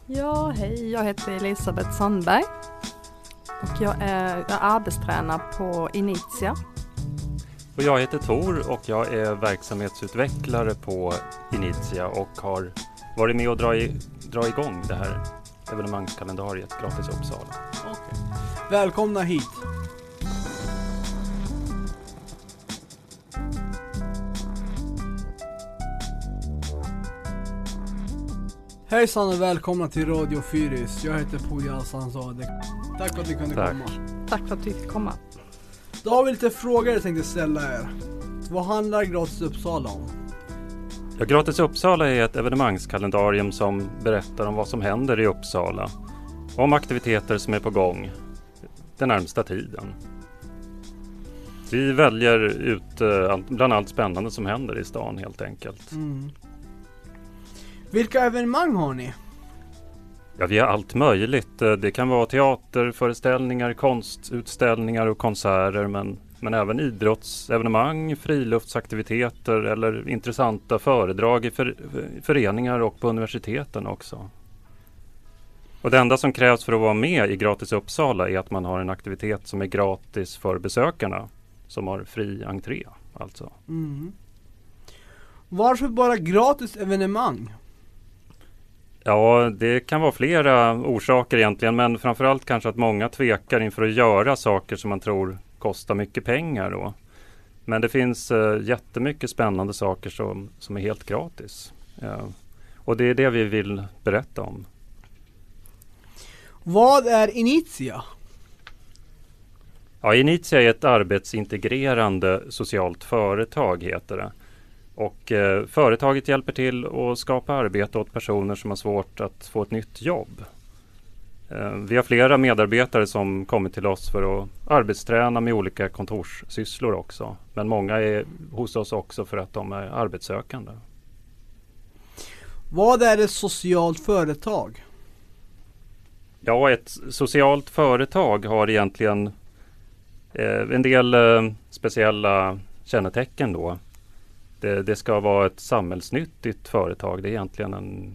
Ja, hej. Jag heter Elisabeth Sandberg och jag är arbetstränare på Initia. Och jag heter Tor och jag är verksamhetsutvecklare på Initia och har varit med och dra igång det här evenemangskalendariet Gratis Uppsala. Okay. Välkomna hit. Hejsan och välkomna till Radio Fyris. Jag heter Puja Sansade. Tack för att ni kunde komma. Tack för att du fick komma. Då har vi lite frågor jag tänkte ställa er. Vad handlar Gratis Uppsala om? Ja, Gratis Uppsala är ett evenemangskalendarium som berättar om vad som händer i Uppsala. Om aktiviteter som är på gång den närmsta tiden. Vi väljer ut bland allt spännande som händer i stan helt enkelt. Mm. Vilka evenemang har ni? Ja, vi har allt möjligt. Det kan vara teaterföreställningar, konstutställningar och konserter men även idrottsevenemang, friluftsaktiviteter eller intressanta föredrag i föreningar och på universiteten också. Och det enda som krävs för att vara med i Gratis Uppsala är att man har en aktivitet som är gratis för besökarna som har fri entré alltså. Mm. Varför bara gratis evenemang? Ja, det kan vara flera orsaker egentligen, men framförallt kanske att många tvekar inför att göra saker som man tror kostar mycket pengar då. Men det finns jättemycket spännande saker som är helt gratis. Och det är det vi vill berätta om. Vad är Initia? Ja, Initia är ett arbetsintegrerande socialt företag heter det. Och företaget hjälper till att skapa arbete åt personer som har svårt att få ett nytt jobb. Vi har flera medarbetare som kommit till oss för att arbetsträna med olika kontorssysslor också. Men många är hos oss också för att de är arbetssökande. Vad är ett socialt företag? Ja, ett socialt företag har egentligen en del speciella kännetecken då. Det ska vara ett samhällsnyttigt företag. Det är egentligen en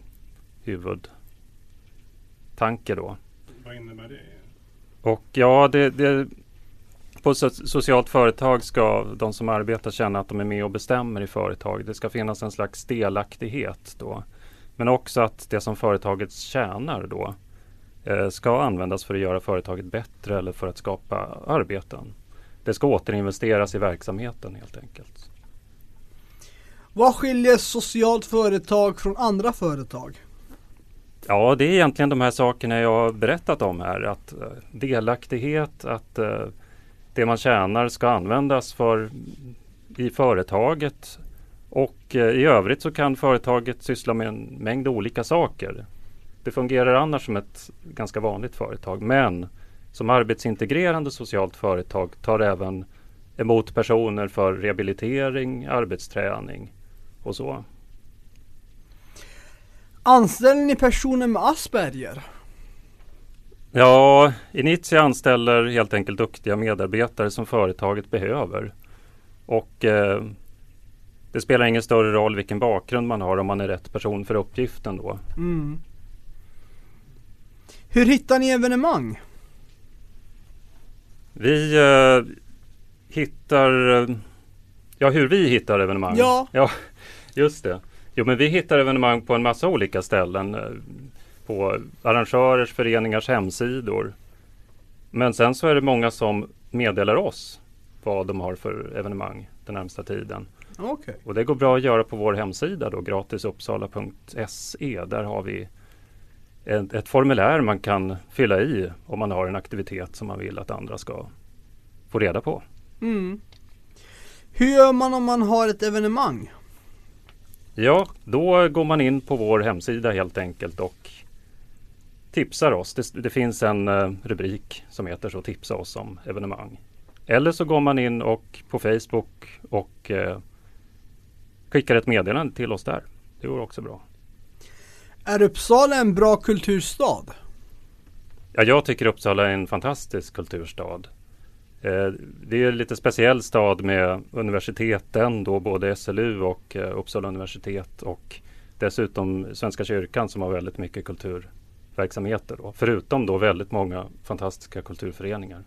huvudtanke då. Vad innebär det? Och ja, på ett socialt företag ska de som arbetar känna att de är med och bestämmer i företag. Det ska finnas en slags delaktighet då. Men också att det som företaget tjänar då ska användas för att göra företaget bättre eller för att skapa arbeten. Det ska återinvesteras i verksamheten helt enkelt. Vad skiljer socialt företag från andra företag? Ja, det är egentligen de här sakerna jag har berättat om här. Att delaktighet, att det man tjänar ska användas i företaget. Och i övrigt så kan företaget syssla med en mängd olika saker. Det fungerar annars som ett ganska vanligt företag. Men som arbetsintegrerande socialt företag tar även emot personer för rehabilitering, arbetsträning och så. Anställer ni personer med Asperger? Ja, Initia anställer helt enkelt duktiga medarbetare som företaget behöver. Och det spelar ingen större roll vilken bakgrund man har om man är rätt person för uppgiften då. Mm. Hur hittar ni evenemang? Vi hittar... Ja, hur vi hittar evenemang. Ja, just det. Jo, men vi hittar evenemang på en massa olika ställen. På arrangörers, föreningars hemsidor. Men sen så är det många som meddelar oss vad de har för evenemang den närmsta tiden. Okay. Och det går bra att göra på vår hemsida då, gratisuppsala.se. Där har vi ett formulär man kan fylla i om man har en aktivitet som man vill att andra ska få reda på. Mm. Hur gör man om man har ett evenemang? Ja, då går man in på vår hemsida helt enkelt och tipsar oss. Det finns en rubrik som heter så, tipsa oss om evenemang. Eller så går man in och på Facebook och skickar ett meddelande till oss där. Det går också bra. Är Uppsala en bra kulturstad? Ja, jag tycker Uppsala är en fantastisk kulturstad. Det är en lite speciell stad med universiteten då, både SLU och Uppsala universitet och dessutom Svenska kyrkan som har väldigt mycket verksamheter då, förutom då väldigt många fantastiska kulturföreningar.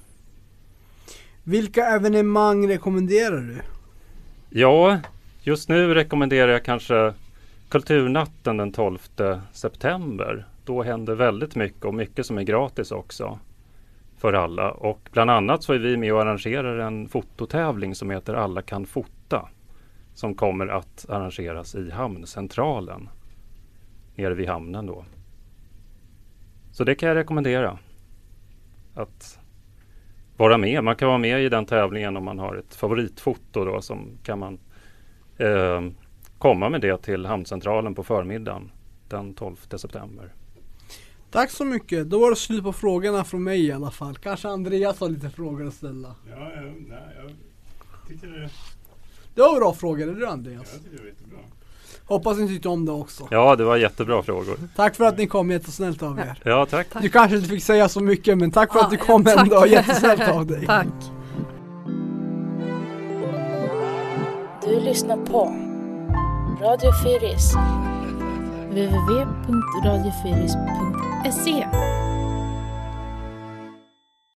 Vilka evenemang rekommenderar du? Ja, just nu rekommenderar jag kanske Kulturnatten den 12 september. Då händer väldigt mycket och mycket som är gratis också för alla. Och bland annat så är vi med och arrangerar en fototävling som heter Alla kan fota. Som kommer att arrangeras i hamncentralen. Nere vid hamnen då. Så det kan jag rekommendera. Att vara med. Man kan vara med i den tävlingen om man har ett favoritfoto då, som kan man komma med det till hamncentralen på förmiddagen den 12 september. Tack så mycket. Då var det slut på frågorna från mig i alla fall. Kanske Andreas har lite frågor att ställa. Ja, jag tyckte det... Det var bra frågor, är du Andreas? Jag tyckte det var jättebra. Hoppas ni tyckte om det också. Ja, det var jättebra frågor. Tack för att ni kom, jättesnällt av er. Ja, tack. Du kanske inte fick säga så mycket, men tack för att du kom tack. ändå. Jättesnällt av dig. Tack. Du lyssnar på Radio Fyris. www.radiofyris.se